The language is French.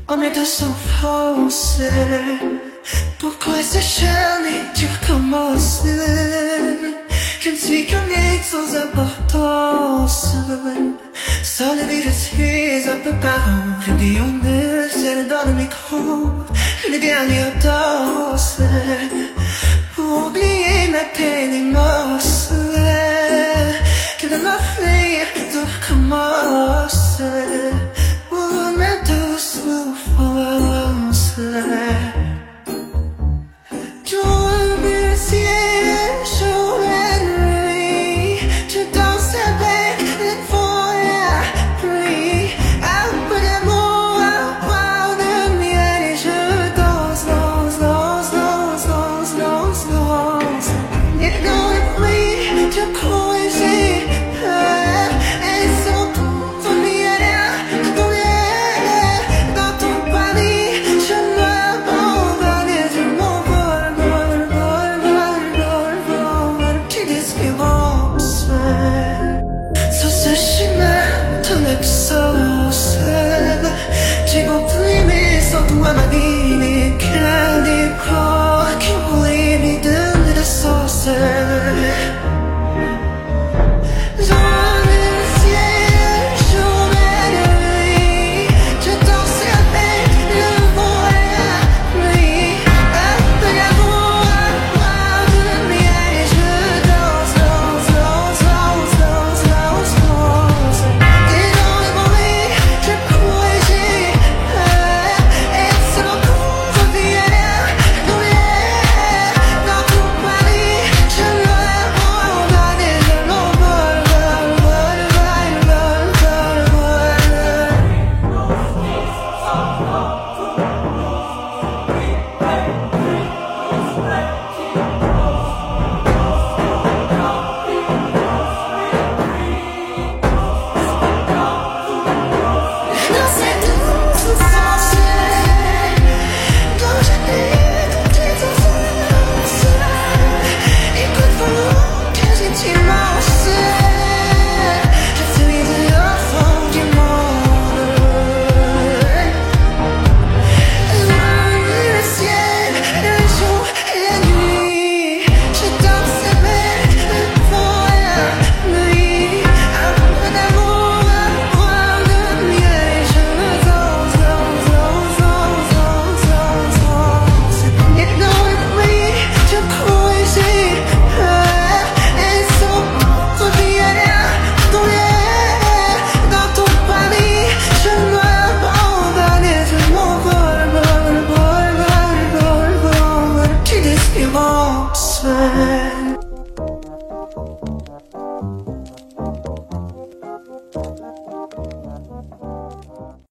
On est tous en français. Pourquoi ces chaînes tu recommences? Je ne suis qu'un nid sans importance. Sans le vie je suis un peu parent. Je dis on est celle dans le micro. Les dernières danses. Pour oublier ma peine immense.